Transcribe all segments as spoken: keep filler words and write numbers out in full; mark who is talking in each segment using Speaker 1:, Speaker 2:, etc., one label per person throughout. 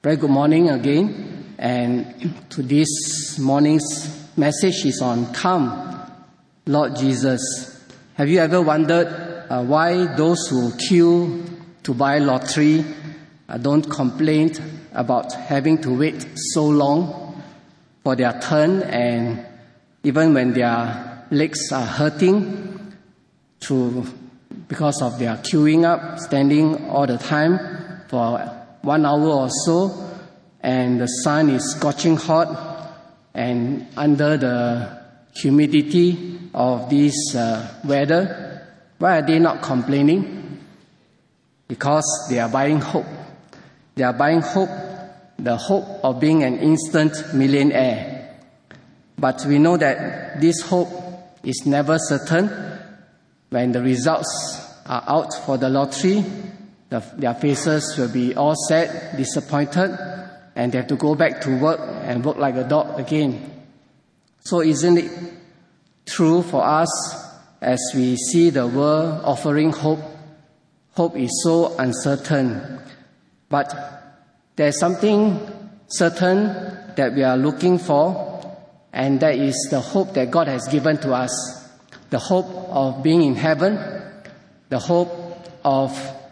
Speaker 1: Very good morning again, and to this morning's message is on Come, Lord Jesus. Have you ever wondered uh, why those who queue to buy lottery uh, don't complain about having to wait so long for their turn, and even when their legs are hurting through because of their queuing up, standing all the time for one hour or so, and the sun is scorching hot, and under the humidity of this uh, weather, why are they not complaining? Because they are buying hope. They are buying hope, the hope of being an instant millionaire. But we know that this hope is never certain. When the results are out for the lottery, the, their faces will be all sad, disappointed, and they have to go back to work and work like a dog again. So isn't it true for us as we see the world offering hope? Hope is so uncertain. But there's something certain that we are looking for, and that is the hope that God has given to us. The hope of being in heaven, the hope of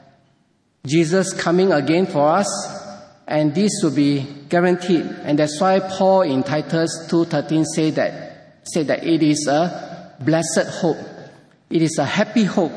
Speaker 1: Jesus coming again for us, and this will be guaranteed. And that's why Paul in Titus two thirteen said that, said that it is a blessed hope. It is a happy hope.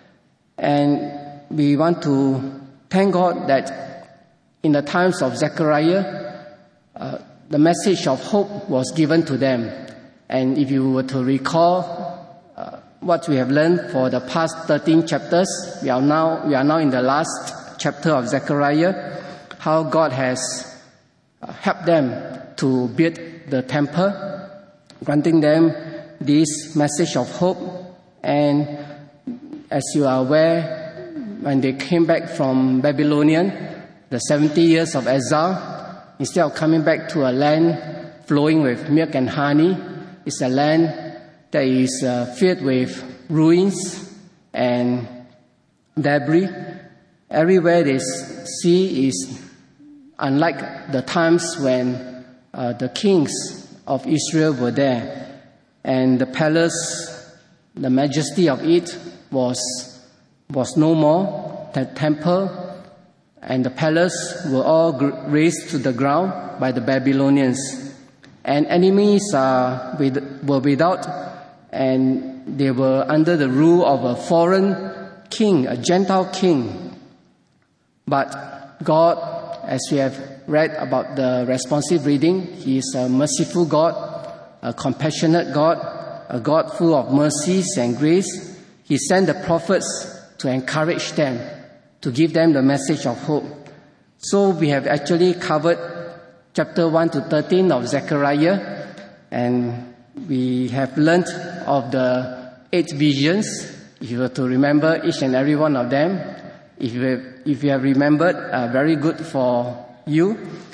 Speaker 1: And we want to thank God that in the times of Zechariah, uh, the message of hope was given to them. And if you were to recall what we have learned for the past thirteen chapters, we are now we are now in the last chapter of Zechariah, how God has helped them to build the temple, granting them this message of hope. And as you are aware, when they came back from Babylonian, the seventy years of exile, instead of coming back to a land flowing with milk and honey, it's a land that is uh, filled with ruins and debris. Everywhere they see is unlike the times when uh, the kings of Israel were there. And the palace, the majesty of it was, was no more. The temple and the palace were all gr- razed to the ground by the Babylonians. And enemies uh, with, were without, and they were under the rule of a foreign king, a Gentile king. But God, as we have read about the responsive reading, He is a merciful God, a compassionate God, a God full of mercies and grace. He sent the prophets to encourage them, to give them the message of hope. So we have actually covered chapter one to thirteen of Zechariah, and we have learnt of the eight visions. If you were to remember each and every one of them, if you have, if you have remembered, uh, very good for you.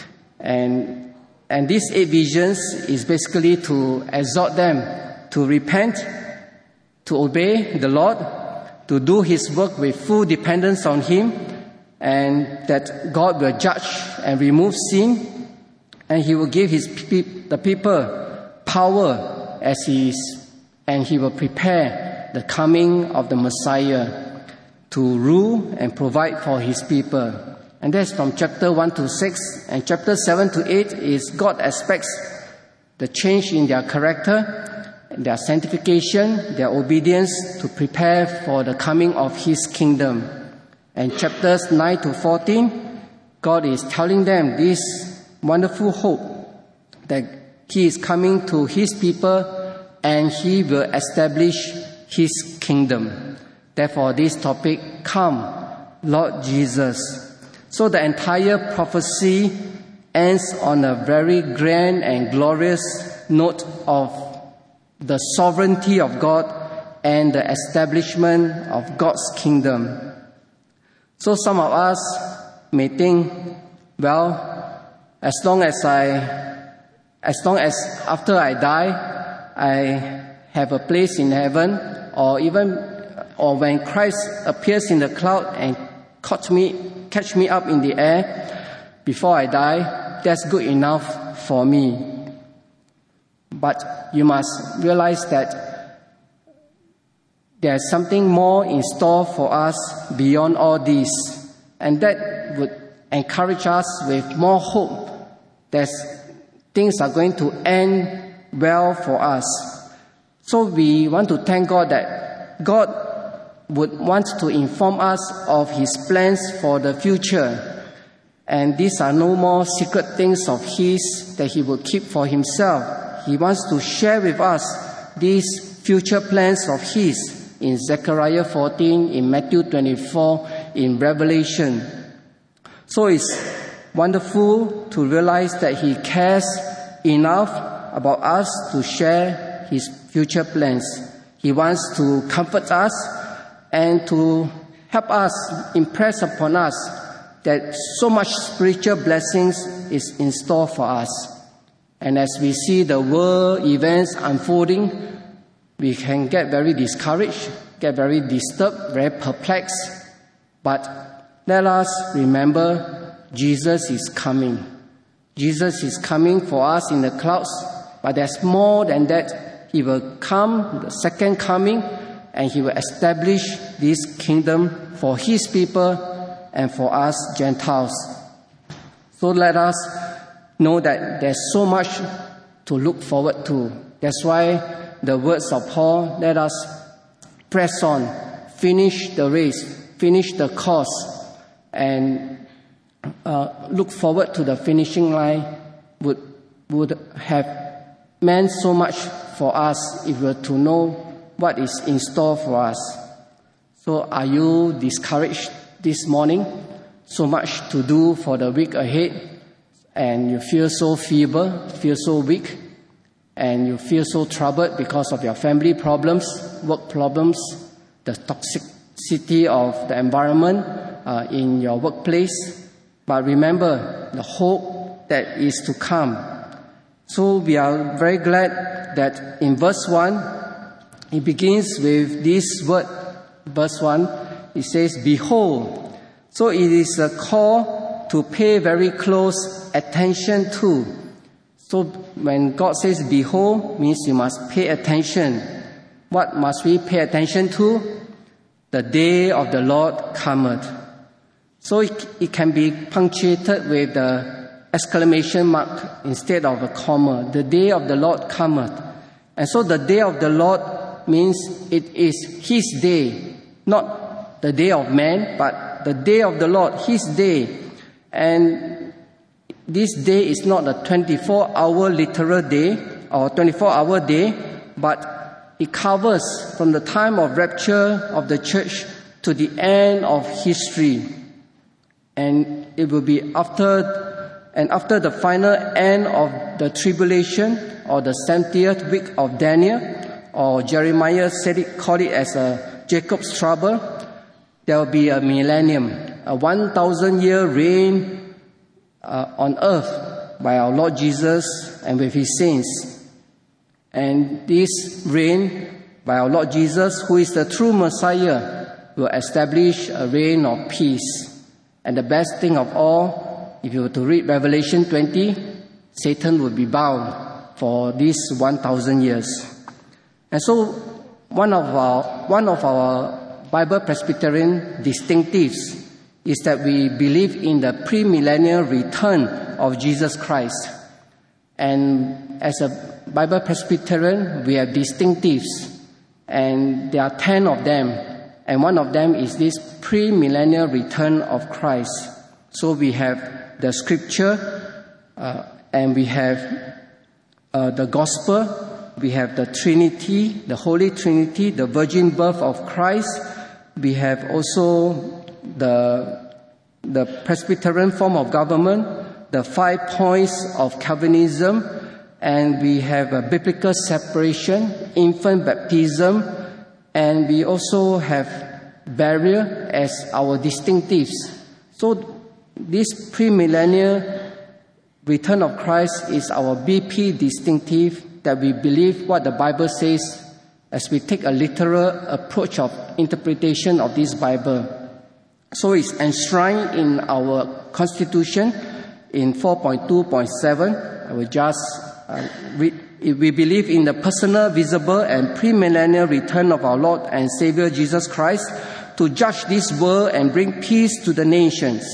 Speaker 1: And and these eight visions is basically to exhort them to repent, to obey the Lord, to do His work with full dependence on Him, and that God will judge and remove sin, and He will give His pe- the people power as He is, and He will prepare the coming of the Messiah to rule and provide for His people. And that's from chapter one to six, and chapter seven to eight is God expects the change in their character, their sanctification, their obedience to prepare for the coming of His kingdom. And chapters nine to fourteen, God is telling them this wonderful hope that He is coming to His people and He will establish His kingdom. Therefore, this topic, Come, Lord Jesus. So the entire prophecy ends on a very grand and glorious note of the sovereignty of God and the establishment of God's kingdom. So some of us may think, well, as long as I As long as after I die, I have a place in heaven, or even, or when Christ appears in the cloud and catch me, catch me up in the air, before I die, that's good enough for me. But you must realize that there's something more in store for us beyond all this, and that would encourage us with more hope that things are going to end well for us. So we want to thank God that God would want to inform us of His plans for the future. And these are no more secret things of His that He will keep for Himself. He wants to share with us these future plans of His in Zechariah fourteen, in Matthew twenty-four, in Revelation. So it's wonderful to realize that He cares enough about us to share His future plans. He wants to comfort us and to help us, impress upon us that so much spiritual blessings is in store for us. And as we see the world events unfolding, we can get very discouraged, get very disturbed, very perplexed. But let us remember Jesus is coming. Jesus is coming for us in the clouds, but there's more than that. He will come, the second coming, and He will establish this kingdom for His people and for us Gentiles. So let us know that there's so much to look forward to. That's why the words of Paul, let us press on, finish the race, finish the course, and uh, look forward to the finishing line would, would have meant so much for us if we were to know what is in store for us. So are you discouraged this morning? So much to do for the week ahead, and you feel so feeble, feel so weak, and you feel so troubled because of your family problems, work problems, the toxicity of the environment uh, in your workplace. But remember the hope that is to come. So we are very glad that in verse one, it begins with this word. Verse one, it says, "Behold." So it is a call to pay very close attention to. So when God says behold, means you must pay attention. What must we pay attention to? The day of the Lord cometh. So it, it can be punctuated with the exclamation mark instead of a comma. The day of the Lord cometh. And so the day of the Lord means it is His day, not the day of man, but the day of the Lord, His day. And this day is not a twenty-four hour literal day or twenty-four hour day, but it covers from the time of rapture of the church to the end of history. And it will be after, and after the final end of the tribulation or the seventieth week of Daniel, or Jeremiah said it, called it as a Jacob's trouble, there will be a millennium, a one thousand year reign Uh, on earth by our Lord Jesus and with His saints. And this reign by our Lord Jesus, who is the true Messiah, will establish a reign of peace. And the best thing of all, if you were to read Revelation twenty, Satan will be bound for these one thousand years. And so one of our, one of our Bible Presbyterian distinctives is that we believe in the premillennial return of Jesus Christ. And as a Bible Presbyterian, we have distinctives, and there are ten of them, and one of them is this premillennial return of Christ. So we have the scripture, uh, and we have uh, the gospel, we have the Trinity, the Holy Trinity, the virgin birth of Christ. We have also the the Presbyterian form of government, the five points of Calvinism, and we have a biblical separation, infant baptism, and we also have burial as our distinctives. So this premillennial return of Christ is our B P distinctive, that we believe what the Bible says as we take a literal approach of interpretation of this Bible. So it's enshrined in our Constitution, in four point two point seven. I will just uh, read. We believe in the personal, visible, and premillennial return of our Lord and Savior Jesus Christ to judge this world and bring peace to the nations.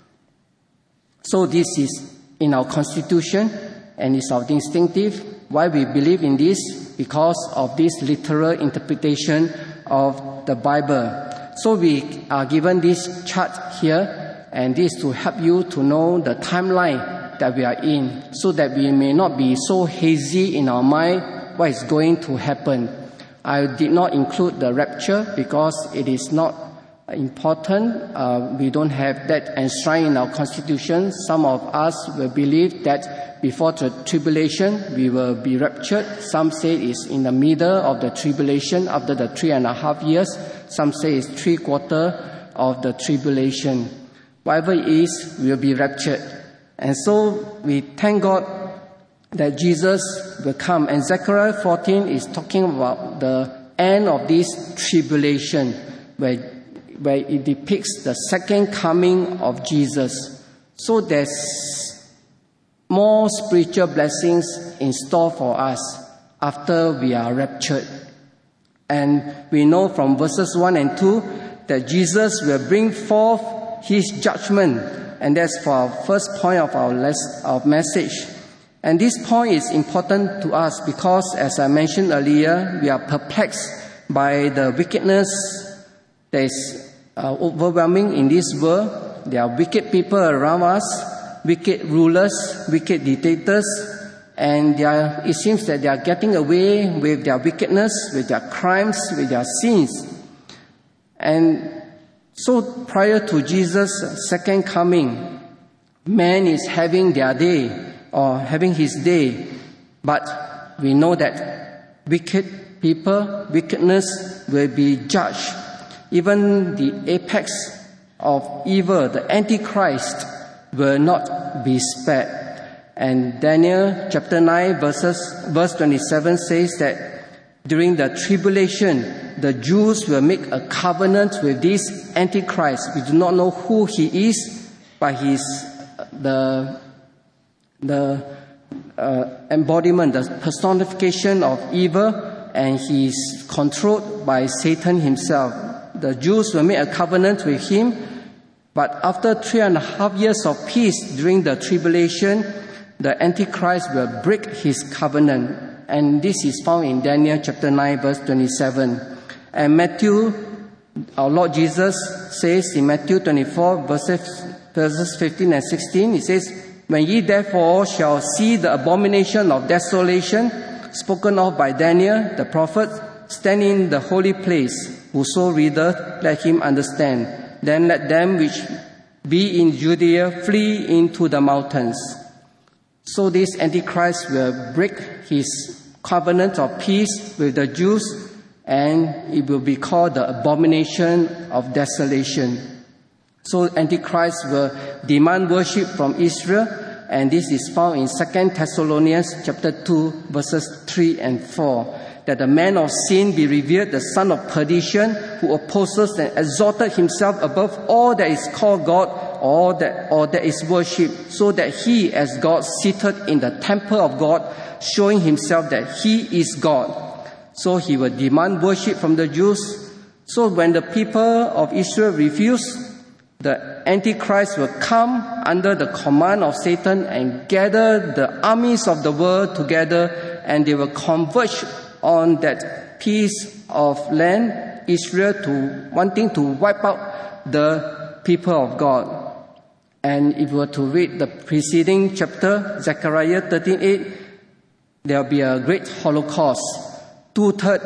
Speaker 1: So this is in our constitution, and it's our distinctive. Why we believe in this? Because of this literal interpretation of the Bible. So we are given this chart here, and this to help you to know the timeline that we are in, so that we may not be so hazy in our mind what is going to happen. I did not include the rapture because it is not important. Uh, we don't have that enshrined in our constitution. Some of us will believe that before the tribulation we will be raptured. Some say it's in the middle of the tribulation after the three and a half years. Some say it's three quarter of the tribulation. Whatever it is, we will be raptured. And so we thank God that Jesus will come. And Zechariah fourteen is talking about the end of this tribulation, where, where it depicts the second coming of Jesus. So there's more spiritual blessings in store for us after we are raptured. And we know from verses one and two that Jesus will bring forth his judgment. And that's for our first point of our less, our message. And this point is important to us because, as I mentioned earlier, we are perplexed by the wickedness that is uh, overwhelming in this world. There are wicked people around us, wicked rulers, wicked dictators, and they are, it seems that they are getting away with their wickedness, with their crimes, with their sins. And so prior to Jesus' second coming, man is having their day or having his day. But we know that wicked people, wickedness will be judged. Even the apex of evil, the Antichrist, will not be spared. And Daniel chapter nine verses, verse twenty-seven says that during the tribulation, the Jews will make a covenant with this Antichrist. We do not know who he is, but he is the, the uh, embodiment, the personification of evil, and he is controlled by Satan himself. The Jews will make a covenant with him, but after three and a half years of peace during the tribulation, the Antichrist will break his covenant. And this is found in Daniel chapter nine, verse twenty-seven. And Matthew, our Lord Jesus says in Matthew twenty-four, verses, verses fifteen and sixteen, he says, "When ye therefore shall see the abomination of desolation, spoken of by Daniel the prophet, stand in the holy place, whoso readeth, let him understand. Then let them which be in Judea flee into the mountains." So this Antichrist will break his covenant of peace with the Jews, and it will be called the abomination of desolation. So Antichrist will demand worship from Israel, and this is found in Second Thessalonians chapter two, verses three and four. That the man of sin be revealed, the son of perdition, who opposes and exalted himself above all that is called God, or that, or that is worshipped, so that he, as God, seated in the temple of God, showing himself that he is God. So he will demand worship from the Jews. So when the people of Israel refuse, the Antichrist will come under the command of Satan and gather the armies of the world together, and they will converge on that piece of land, Israel, to wanting to wipe out the people of God. And if you were to read the preceding chapter, Zechariah thirteen eight, there will be a great Holocaust. Two-thirds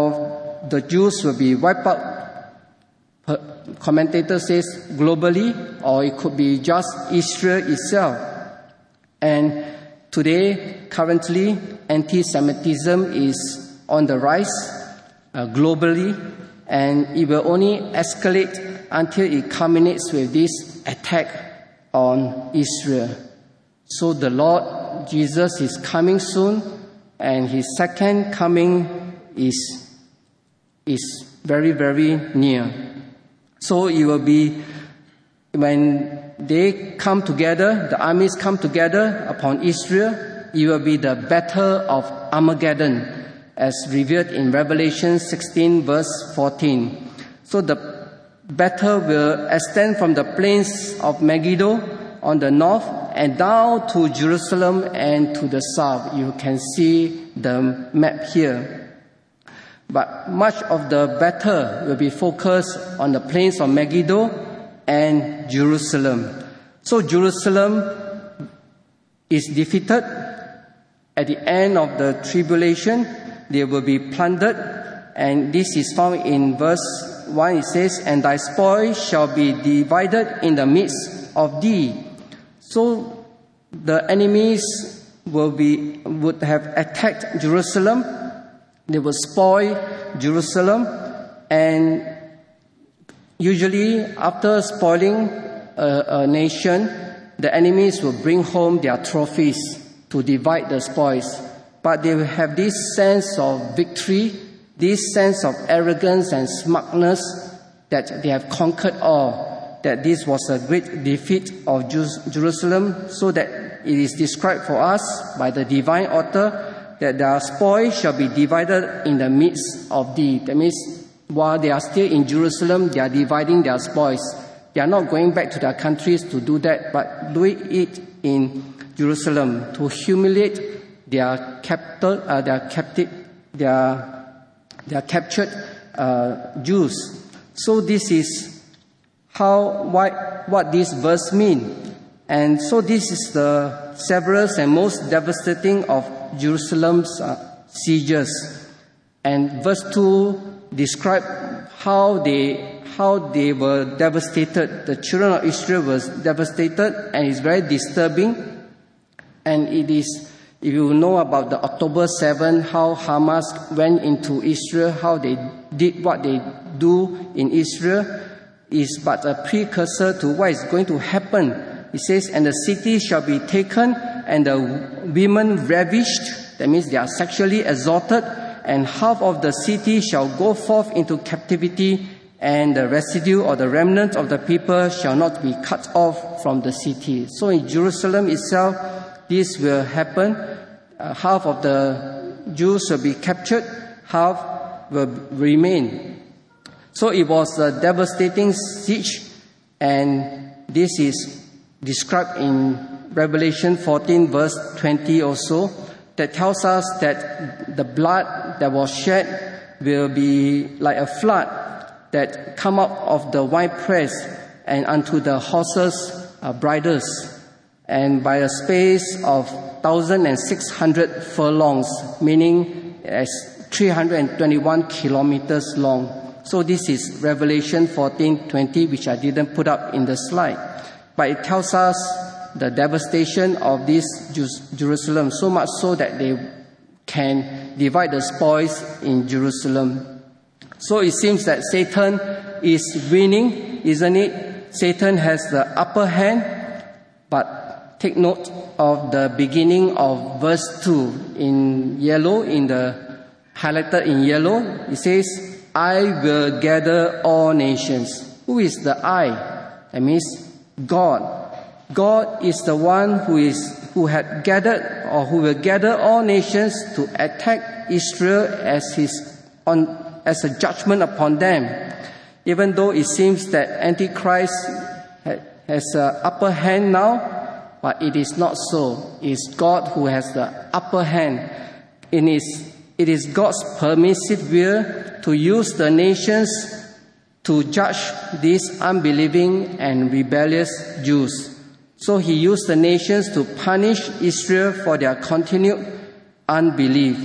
Speaker 1: of the Jews will be wiped out. Commentator says globally, or it could be just Israel itself. And today, currently, anti-Semitism is on the rise uh, globally, and it will only escalate until it culminates with this attack on Israel. So the Lord Jesus is coming soon, and his second coming is, is very, very near. So it will be when they come together, the armies come together upon Israel, it will be the battle of Armageddon, as revealed in Revelation sixteen verse fourteen. So the battle will extend from the plains of Megiddo on the north and down to Jerusalem and to the south. You can see the map here. But much of the battle will be focused on the plains of Megiddo and Jerusalem. So Jerusalem is defeated. At the end of the tribulation, they will be plundered. And this is found in verse one. It says, "And thy spoil shall be divided in the midst of thee." So the enemies will be, would have attacked Jerusalem. They will spoil Jerusalem. And usually after spoiling a, a nation, the enemies will bring home their trophies to divide the spoils. But they will have this sense of victory, this sense of arrogance and smugness that they have conquered all, that this was a great defeat of Jerusalem, so that it is described for us by the divine author that their spoil shall be divided in the midst of thee. That means while they are still in Jerusalem, they are dividing their spoils. They are not going back to their countries to do that, but doing it in Jerusalem to humiliate their capital, uh, their captive, their their captured uh, Jews. So this is how why, what this verse mean, and so this is the severest and most devastating of Jerusalem's uh, sieges. And verse two describe how they how they were devastated. The children of Israel was devastated, and it's very disturbing. And it is, if you know about the October seventh, how Hamas went into Israel, how they did what they do in Israel, is but a precursor to what is going to happen. It says, "And the city shall be taken, and the women ravished," that means they are sexually assaulted, "and half of the city shall go forth into captivity, and the residue or the remnant of the people shall not be cut off from the city." So in Jerusalem itself, this will happen. Uh, half of the Jews will be captured, half will remain. So it was a devastating siege, and this is described in Revelation fourteen verse twenty also, that tells us that the blood that was shed will be like a flood that come out of the winepress and unto the horses' uh, bridles, and by a space of one thousand six hundred furlongs, meaning as three hundred twenty-one kilometers long. So this is Revelation fourteen twenty, which I didn't put up in the slide. But it tells us the devastation of this Jerusalem, so much so that they can divide the spoils in Jerusalem. So it seems that Satan is winning, isn't it? Satan has the upper hand, but take note of the beginning of verse two in yellow, in the highlighted in yellow. It says, "I will gather all nations." Who is the I? That means God. God is the one who is who had gathered or who will gather all nations to attack Israel as his on as a judgment upon them. Even though it seems that Antichrist ha, has an upper hand now, but it is not so. It is God who has the upper hand. It is, it is God's permissive will to use the nations to judge these unbelieving and rebellious Jews. So he used the nations to punish Israel for their continued unbelief.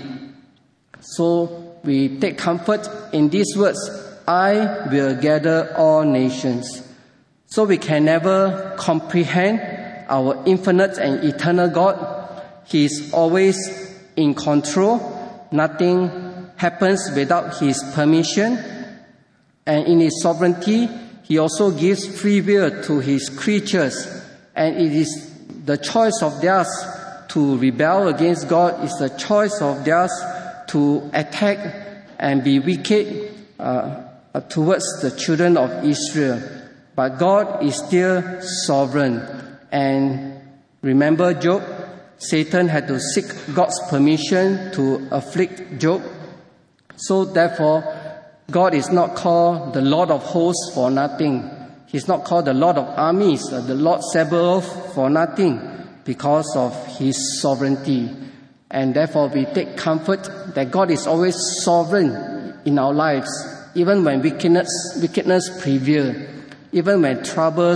Speaker 1: So we take comfort in these words, "I will gather all nations." So we can never comprehend our infinite and eternal God. He is always in control. Nothing happens without his permission. And in his sovereignty, he also gives free will to his creatures. And it is the choice of theirs to rebel against God, is the choice of theirs to attack and be wicked uh, towards the children of Israel. But God is still sovereign. And remember Job? Satan had to seek God's permission to afflict Job. So therefore, God is not called the Lord of hosts for nothing. He's not called the Lord of armies, or the Lord Sabaoth for nothing, because of his sovereignty. And therefore we take comfort that God is always sovereign in our lives, even when wickedness, wickedness prevail, even when troubles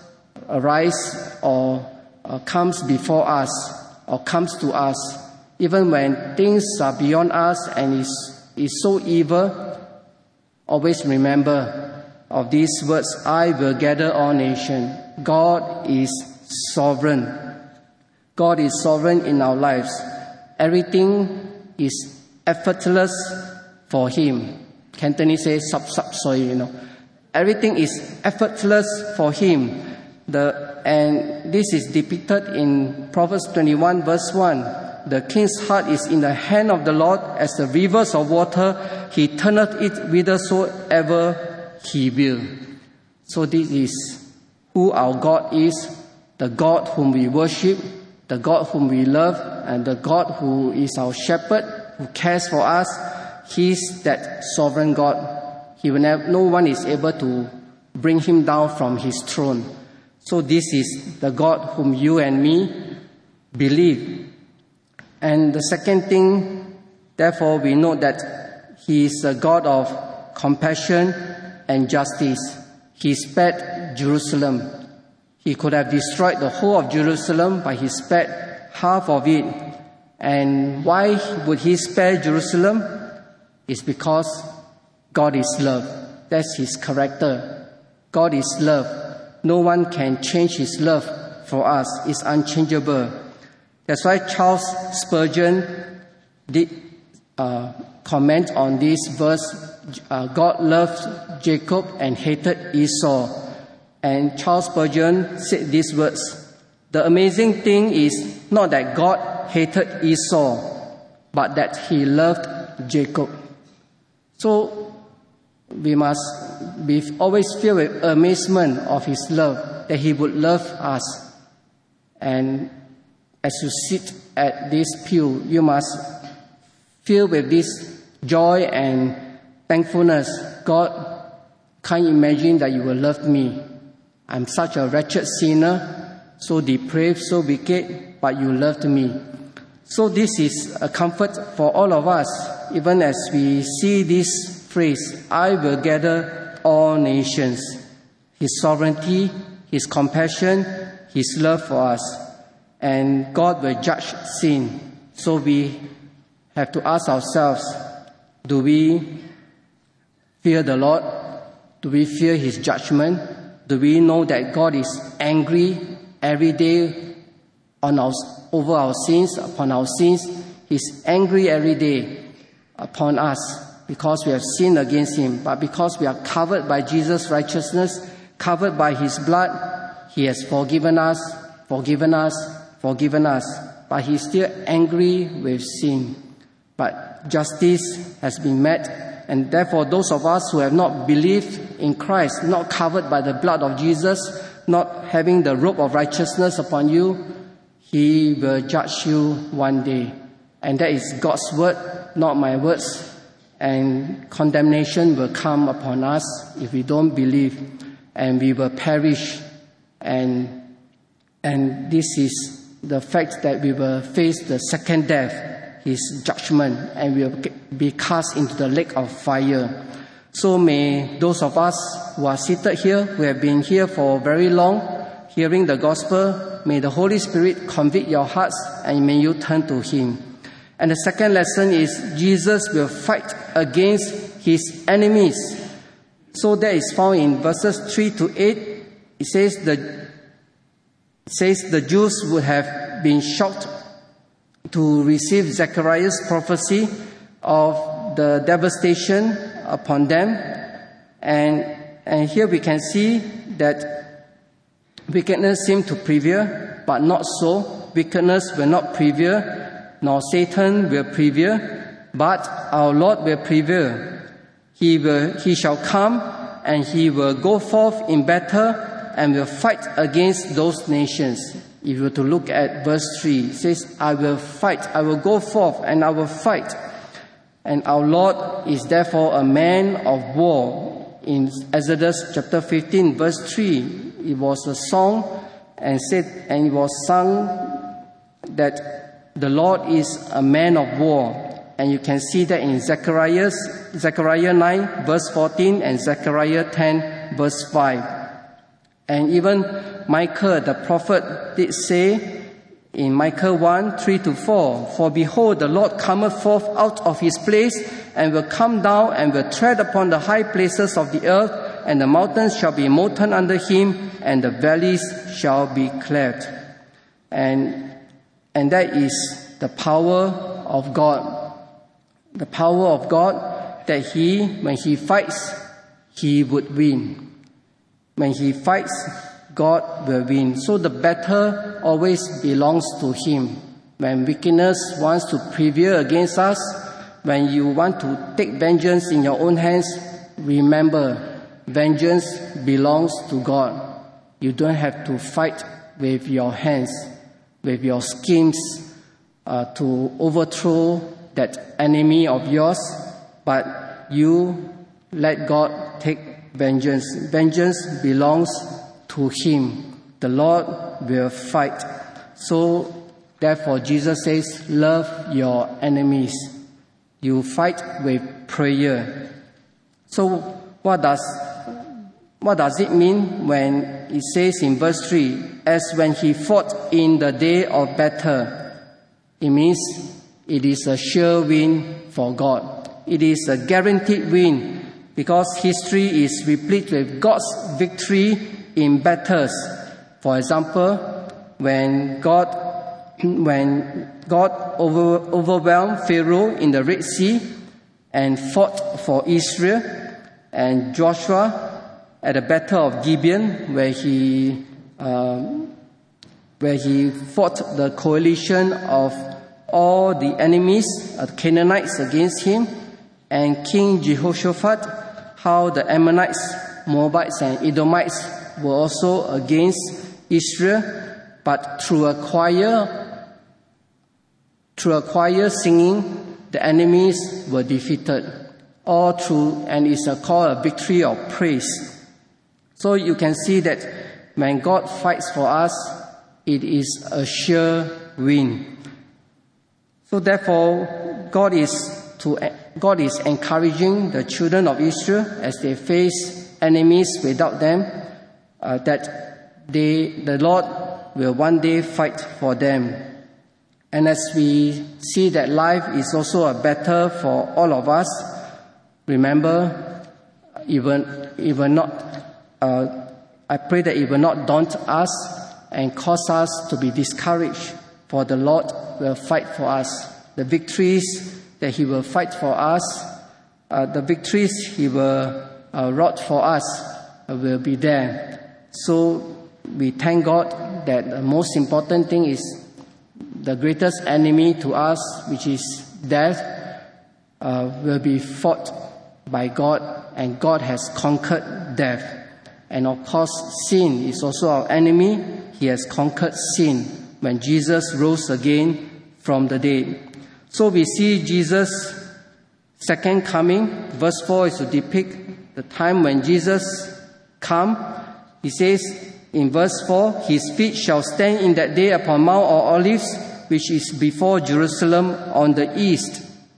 Speaker 1: arise or, or comes before us or comes to us, even when things are beyond us and is, is so evil. Always remember of these words, I will gather all nations. God is sovereign. God is sovereign in our lives. Everything is effortless for him. Cantonese says sub sub soy, you know. Everything is effortless for him. The and this is depicted in Proverbs twenty-one verse one. The king's heart is in the hand of the Lord as the rivers of water. He turneth it whithersoever he will. So this is who our God is, the God whom we worship, the God whom we love, and the God who is our shepherd, who cares for us. He's that sovereign God. He will never, no one is able to bring him down from his throne. So this is the God whom you and me believe. And the second thing, therefore, we know that he is a God of compassion and justice. He spared Jerusalem. He could have destroyed the whole of Jerusalem, but he spared half of it. And why would he spare Jerusalem? It's because God is love. That's his character. God is love. No one can change his love for us. It's unchangeable. That's why Charles Spurgeon did uh, comment on this verse. Uh, God loved Jacob and hated Esau. And Charles Spurgeon said these words. The amazing thing is not that God hated Esau, but that he loved Jacob. So we must be always filled with amazement of his love, that he would love us. And as you sit at this pew, you must fill with this joy and thankfulness. God, can't imagine that you will love me. I'm such a wretched sinner, so depraved, so wicked, but you loved me. So this is a comfort for all of us, even as we see this phrase, I will gather all nations. His sovereignty, his compassion, his love for us. And God will judge sin. So we have to ask ourselves, do we fear the Lord? Do we fear his judgment? Do we know that God is angry every day on our, over our sins, upon our sins? He's angry every day upon us because we have sinned against him. But because we are covered by Jesus' righteousness, covered by his blood, he has forgiven us, forgiven us, forgiven us. But he's still angry with sin. But justice has been met. And therefore, those of us who have not believed in Christ, not covered by the blood of Jesus, not having the robe of righteousness upon you, he will judge you one day. And that is God's word, not my words. And condemnation will come upon us if we don't believe, and we will perish. And, and this is the fact that we will face the second death, his judgment, and we will be cast into the lake of fire. So may those of us who are seated here, who have been here for very long, hearing the gospel, may the Holy Spirit convict your hearts and may you turn to him. And the second lesson is Jesus will fight against his enemies. So that is found in verses three to eight. It says the, it says the Jews would have been shocked to receive Zechariah's prophecy of the devastation upon them. And, and here we can see that wickedness seemed to prevail, but not so. Wickedness will not prevail, nor Satan will prevail, but our Lord will prevail. He will, he shall come and he will go forth in battle and will fight against those nations. If you were to look at verse three, it says, I will fight, I will go forth and I will fight. And our Lord is therefore a man of war. In Exodus chapter fifteen, verse three, it was a song and said, and it was sung that the Lord is a man of war. And you can see that in Zechariah, Zechariah nine, verse fourteen, and Zechariah ten, verse five. And even Micah, the prophet, did say in Micah one, three to four, For behold, the Lord cometh forth out of his place, and will come down, and will tread upon the high places of the earth, and the mountains shall be molten under him, and the valleys shall be cleft. And, and that is the power of God. The power of God that he, when he fights, he would win. When he fights, God will win. So the battle always belongs to him. When wickedness wants to prevail against us, when you want to take vengeance in your own hands, remember, vengeance belongs to God. You don't have to fight with your hands, with your schemes uh, to overthrow that enemy of yours, but you let God take vengeance. Vengeance belongs to him. The Lord will fight. So, therefore, Jesus says, love your enemies. You fight with prayer. So, what does, what does it mean when it says in verse three, as when he fought in the day of battle? It means it is a sure win for God. It is a guaranteed win because history is replete with God's victory in battles. For example, when God, when God over, overwhelmed Pharaoh in the Red Sea and fought for Israel, and Joshua at the Battle of Gibeon, where he um, where he fought the coalition of all the enemies, uh, the Canaanites against him, and King Jehoshaphat, how the Ammonites, Moabites, and Edomites were also against Israel, but through a choir, through a choir singing, the enemies were defeated. All through, and it's a called a victory of praise. So you can see that when God fights for us, it is a sure win. So therefore, God is to God is encouraging the children of Israel as they face enemies without them, uh, that they, the Lord will one day fight for them. And as we see that life is also a battle for all of us, remember, it will, it will not, uh, I pray that it will not daunt us and cause us to be discouraged, for the Lord will fight for us. The victories that he will fight for us, uh, the victories he will uh, wrought for us uh, will be there. So we thank God that the most important thing is the greatest enemy to us, which is death, uh, will be fought by God, and God has conquered death. And of course, sin is also our enemy. He has conquered sin when Jesus rose again from the dead. So we see Jesus' second coming. Verse four is to depict the time when Jesus come. He says in verse four, his feet shall stand in that day upon Mount of Olives, which is before Jerusalem on the east.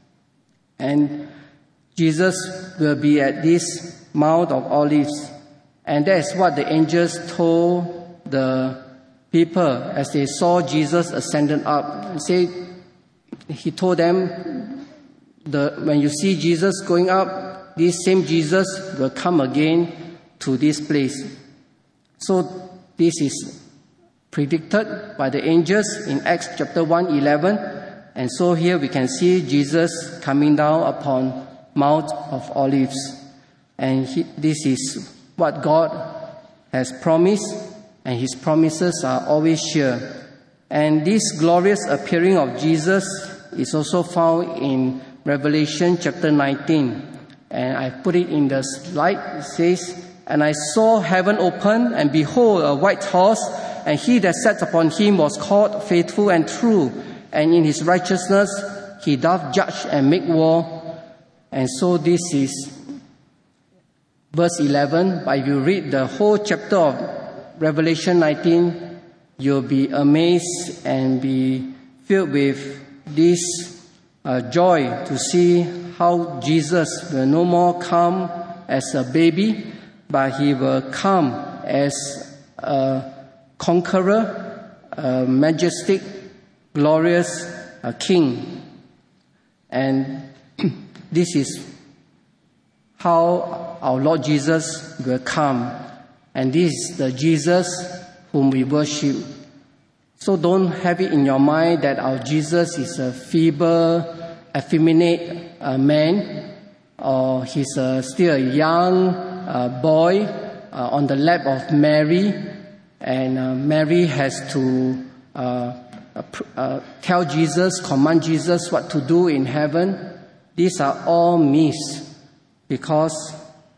Speaker 1: And Jesus will be at this Mount of Olives. And that is what the angels told the people as they saw Jesus ascended up. He said, he told them, the, when you see Jesus going up, this same Jesus will come again to this place. So this is predicted by the angels in Acts chapter one eleven. And so here we can see Jesus coming down upon Mount of Olives. And he, this is what God has promised, and his promises are always sure. And this glorious appearing of Jesus is also found in Revelation chapter nineteen. And I put it in the slide. It says, "And I saw heaven open, and behold, a white horse, and he that sat upon him was called Faithful and True, and in his righteousness he doth judge and make war." And so this is verse eleven. But if you read the whole chapter of Revelation nineteen, you'll be amazed and be filled with this uh, joy to see how Jesus will no more come as a baby, but he will come as a conqueror, a majestic, glorious uh, king. And this is how our Lord Jesus will come. And this is the Jesus whom we worship. So don't have it in your mind that our Jesus is a feeble, effeminate uh, man, or he's uh, still a young uh, boy uh, on the lap of Mary, and uh, Mary has to uh, uh, tell Jesus, command Jesus what to do in heaven. These are all myths, because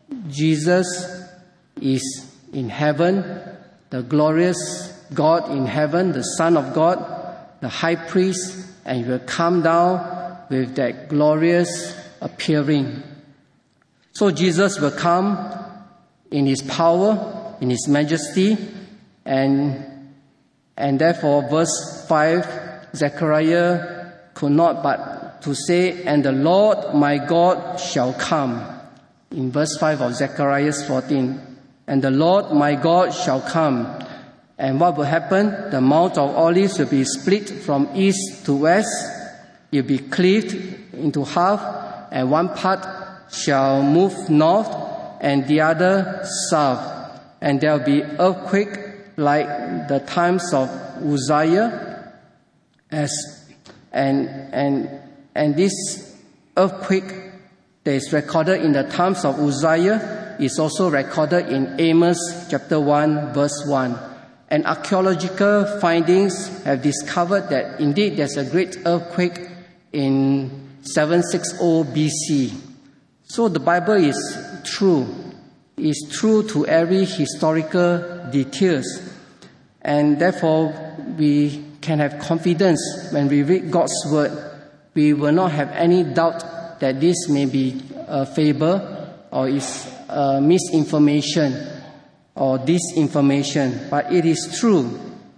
Speaker 1: Jesus is in heaven, the glorious God in heaven, the Son of God, the high priest, and he will come down with that glorious appearing. So Jesus will come in his power, in his majesty, and and therefore verse five, Zechariah could not but to say, "And the Lord my God shall come." In verse five of Zechariah fourteen, "And the Lord my God shall come." And what will happen? The Mount of Olives will be split from east to west. It will be cleaved into half, and one part shall move north, and the other south. And there will be earthquake like the times of Uzziah, as and and and this earthquake that is recorded in the times of Uzziah is also recorded in Amos chapter one, verse one. And archaeological findings have discovered that indeed there's a great earthquake in seven sixty B C. So the Bible is true. It's true to every historical details. And therefore we can have confidence when we read God's word. We will not have any doubt that this may be a fable or is a misinformation or disinformation, but it is true.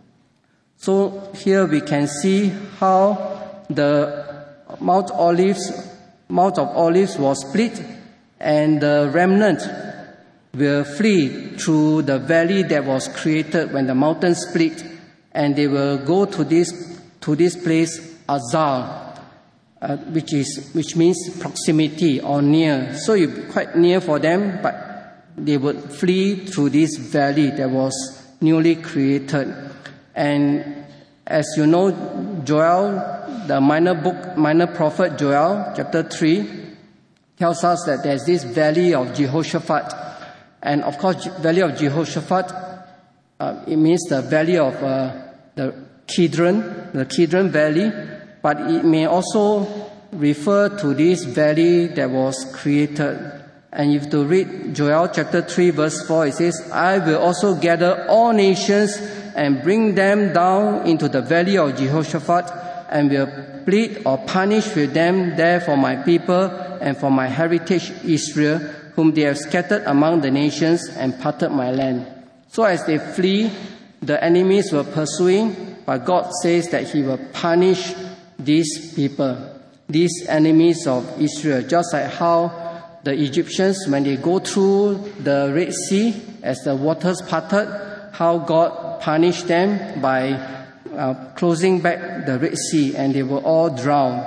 Speaker 1: So here we can see how the Mount Olives, Mount of Olives was split, and the remnant will flee through the valley that was created when the mountain split, and they will go to this to this place, Azal, uh, which is which means proximity or near. So it's quite near for them, but they would flee through this valley that was newly created. And as you know, Joel, the minor book, minor prophet Joel, chapter three, tells us that there's this valley of Jehoshaphat. And of course, valley of Jehoshaphat, uh, it means the valley of uh, the Kidron, the Kidron valley, but it may also refer to this valley that was created. And if you read Joel chapter three verse four, it says, "I will also gather all nations and bring them down into the valley of Jehoshaphat, and will plead or punish with them there for my people and for my heritage Israel, whom they have scattered among the nations and parted my land." So as they flee, the enemies were pursuing, but God says that he will punish these people, these enemies of Israel, just like how the Egyptians, when they go through the Red Sea, as the waters parted, how God punished them by uh, closing back the Red Sea, and they were all drowned.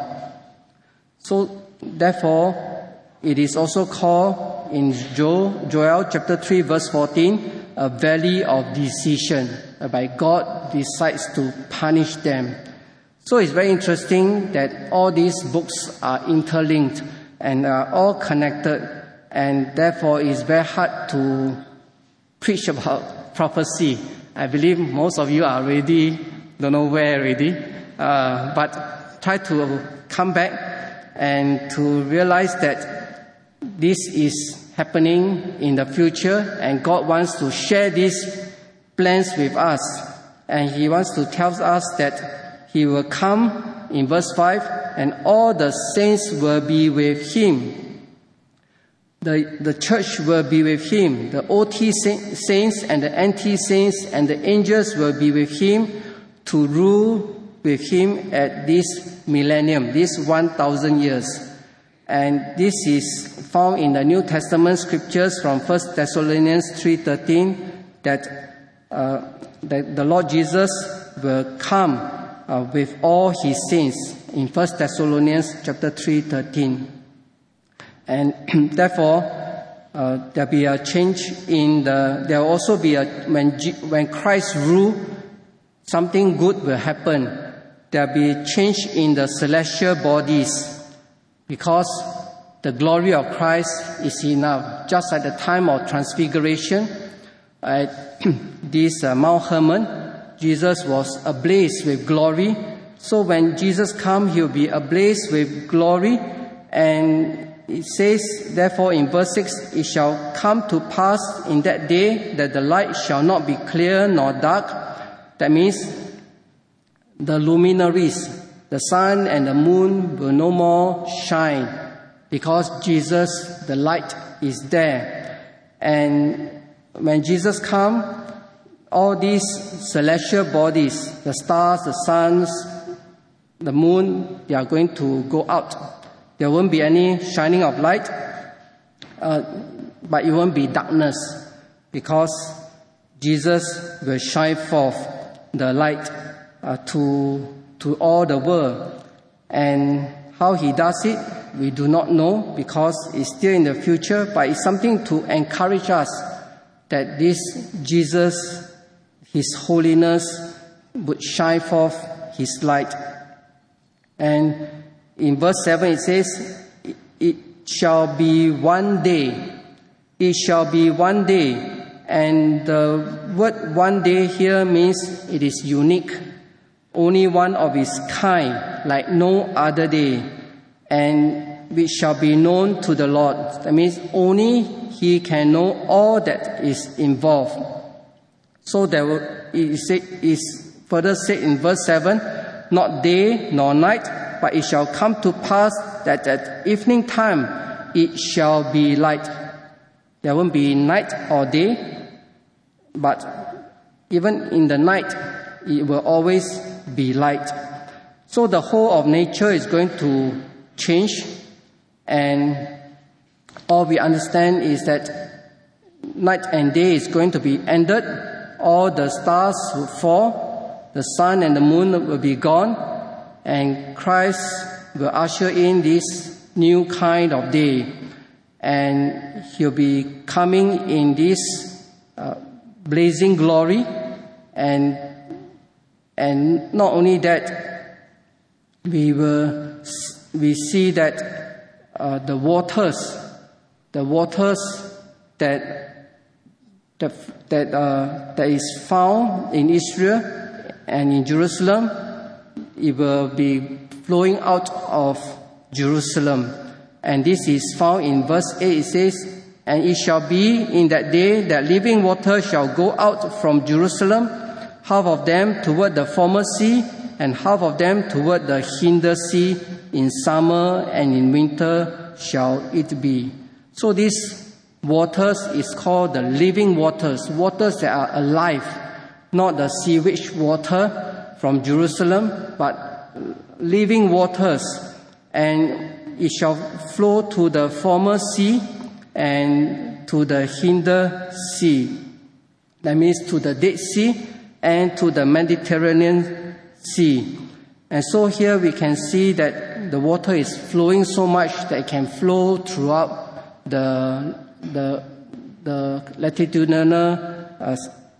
Speaker 1: So, therefore, it is also called in Joel, Joel chapter three verse fourteen, a valley of decision, whereby God decides to punish them. So it's very interesting that all these books are interlinked and are all connected, and therefore it's very hard to preach about prophecy. I believe most of you are already, don't know where already, uh, but try to come back and to realize that this is happening in the future, and God wants to share these plans with us. And He wants to tell us that He will come in verse five, and all the saints will be with Him. The, the church will be with Him. The O T saints and the N T saints and the angels will be with Him to rule with Him at this millennium, this one thousand years. And this is found in the New Testament scriptures from First Thessalonians three thirteen, that, uh, that the Lord Jesus will come uh, with all His saints in First Thessalonians chapter three thirteen. And therefore, uh, there'll be a change in the, there'll also be a, when, G, when Christ rule, something good will happen. There'll be a change in the celestial bodies, because the glory of Christ is enough. Just at the time of transfiguration, at this uh, Mount Hermon, Jesus was ablaze with glory. So when Jesus comes, He'll be ablaze with glory. And it says, therefore, in verse six, it shall come to pass in that day that the light shall not be clear nor dark. That means the luminaries, the sun and the moon will no more shine, because Jesus, the light, is there. And when Jesus comes, all these celestial bodies, the stars, the suns, the moon, they are going to go out. There won't be any shining of light, uh, but it won't be darkness, because Jesus will shine forth the light uh, to, to all the world. And how He does it, we do not know, because it's still in the future, but it's something to encourage us that this Jesus, His holiness, would shine forth His light. And in verse seven it says, it shall be one day. It shall be one day. And the word one day here means it is unique. Only one of its kind, like no other day. And which shall be known to the Lord. That means only He can know all that is involved. So there will, it is further said in verse seven, not day nor night, but it shall come to pass that at evening time it shall be light. There won't be night or day, but even in the night it will always be light. So the whole of nature is going to change, and all we understand is that night and day is going to be ended. All the stars will fall, the sun and the moon will be gone, and Christ will usher in this new kind of day. And He'll be coming in this uh, blazing glory. And, and not only that, we will, we see that uh, the waters, the waters that, that, that, uh, that is found in Israel and in Jerusalem, it will be flowing out of Jerusalem. And this is found in verse eight. It says, and it shall be in that day that living water shall go out from Jerusalem, half of them toward the former sea, and half of them toward the hinder sea. In summer and in winter shall it be. So this waters is called the living waters, waters that are alive, not the sewage water from Jerusalem, but living waters. And it shall flow to the former sea and to the hinder sea. That means to the Dead Sea and to the Mediterranean Sea. And so here we can see that the water is flowing so much that it can flow throughout the, the, the latitudinal uh,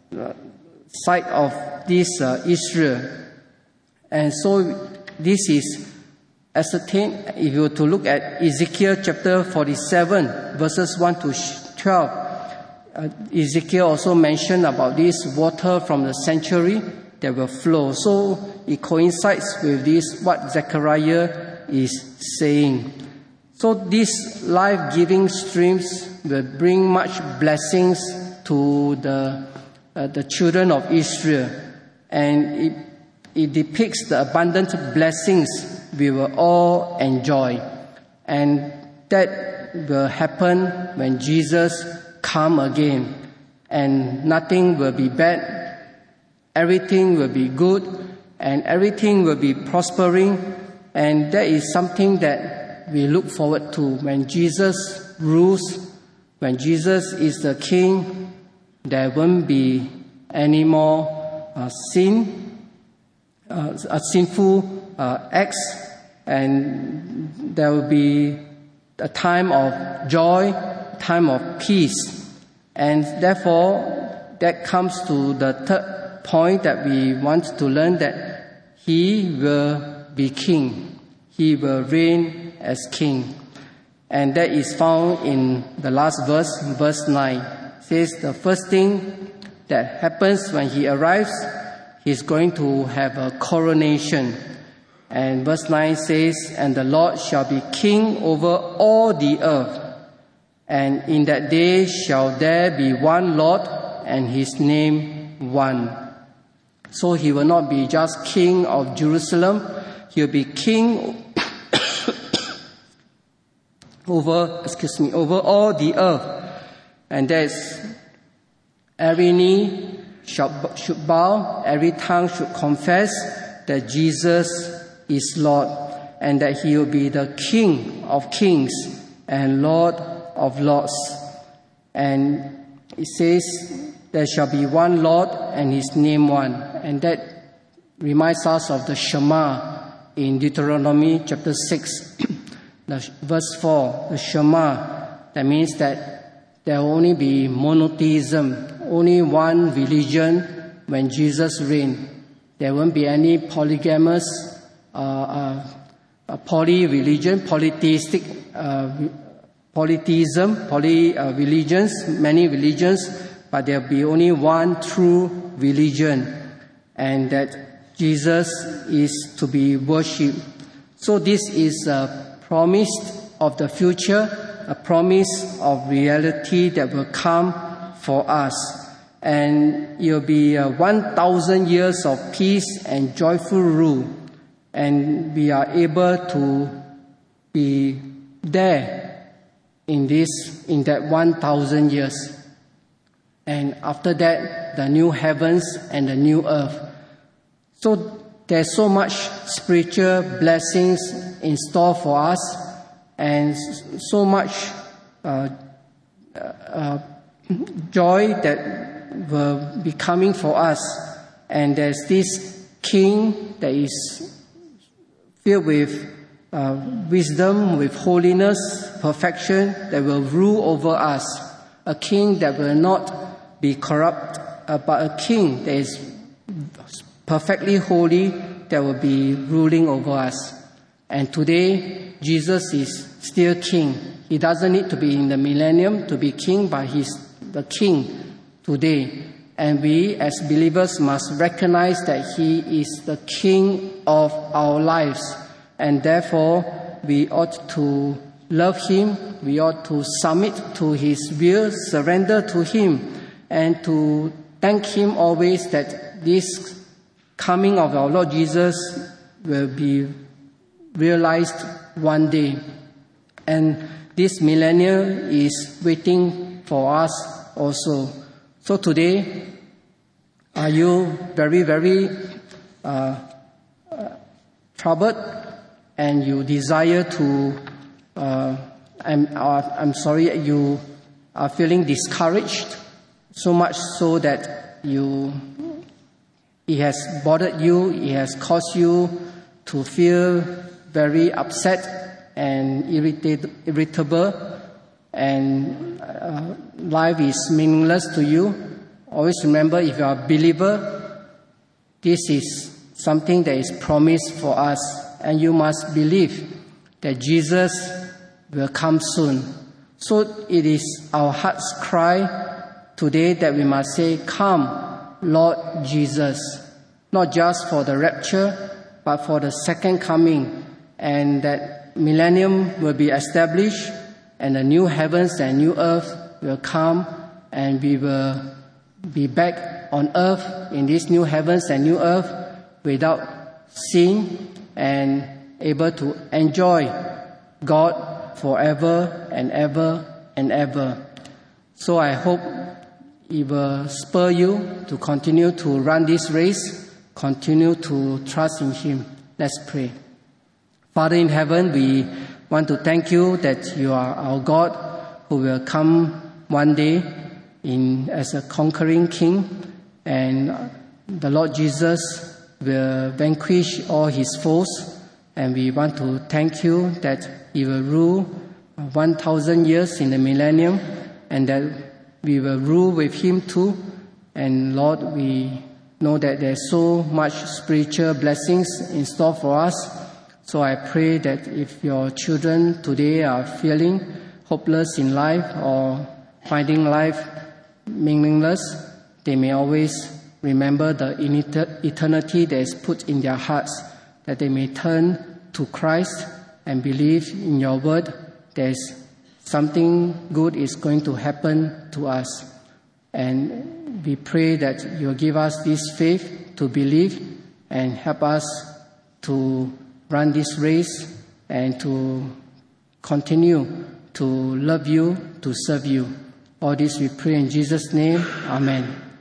Speaker 1: side of this uh, Israel. And so this is ascertained if you were to look at Ezekiel chapter forty-seven, verses one to twelve. Uh, Ezekiel also mentioned about this water from the sanctuary that will flow. So it coincides with this, what Zechariah is saying. So these life-giving streams will bring much blessings to the uh, the children of Israel, and it, it depicts the abundant blessings we will all enjoy, and that will happen when Jesus come again, and nothing will be bad, everything will be good, and everything will be prospering, and that is something that we look forward to. When Jesus rules, when Jesus is the King, there won't be any more uh, sin, uh, uh, sinful uh, acts, and there will be a time of joy, time of peace. And therefore, that comes to the third point that we want to learn, that He will be King. He will reign as King. And that is found in the last verse, verse nine. It says the first thing that happens when He arrives, He's going to have a coronation. And verse nine says, and the Lord shall be king over all the earth. And in that day shall there be one Lord, and His name one. So He will not be just king of Jerusalem. He'll be king over, excuse me, over all the earth. And that's every knee should bow, every tongue should confess that Jesus is Lord, and that He will be the King of kings and Lord of lords. And it says there shall be one Lord and His name one. And that reminds us of the Shema in Deuteronomy chapter six, the verse four, the Shema. That means that there will only be monotheism, only one religion when Jesus reigns. There won't be any polygamous Uh, uh, a poly-religion, polytheistic uh, polytheism, poly-religions, uh, many religions, but there will be only one true religion, and that Jesus is to be worshipped. So this is a promise of the future, a promise of reality that will come for us. And it will be uh, one thousand years of peace and joyful rule. And we are able to be there in this, in that one thousand years. And after that, the new heavens and the new earth. So there's so much spiritual blessings in store for us, and so much uh, uh, joy that will be coming for us. And there's this King that is filled with uh, wisdom, with holiness, perfection, that will rule over us. A king that will not be corrupt, uh, but a king that is perfectly holy, that will be ruling over us. And today, Jesus is still king. He doesn't need to be in the millennium to be king, but He's the king today. And we as believers must recognize that He is the King of our lives. And therefore, we ought to love Him. We ought to submit to His will, surrender to Him, and to thank Him always that this coming of our Lord Jesus will be realized one day. And this millennium is waiting for us also. So today, are you very, very uh, uh, troubled, and you desire to, uh, I'm, uh, I'm sorry, you are feeling discouraged, so much so that you, it has bothered you, it has caused you to feel very upset and irritate, irritable, and uh, life is meaningless to you. Always remember, if you are a believer, this is something that is promised for us, and you must believe that Jesus will come soon. So it is our heart's cry today that we must say, "Come, Lord Jesus," not just for the rapture, but for the second coming, and that millennium will be established and the new heavens and new earth will come, and we will be back on earth in these new heavens and new earth without sin and able to enjoy God forever and ever and ever. So I hope it will spur you to continue to run this race, continue to trust in Him. Let's pray. Father in heaven, we want to thank you that you are our God who will come one day in as a conquering King, and the Lord Jesus will vanquish all His foes. And we want to thank you that He will rule one thousand years in the millennium, and that we will rule with Him too. And Lord, we know that there's so much spiritual blessings in store for us. So I pray that if your children today are feeling hopeless in life or finding life meaningless, they may always remember the eternity that is put in their hearts, that they may turn to Christ and believe in your word. There's something good is going to happen to us. And we pray that you will give us this faith to believe and help us to run this race and to continue to love you, to serve you. All this we pray in Jesus' name. Amen.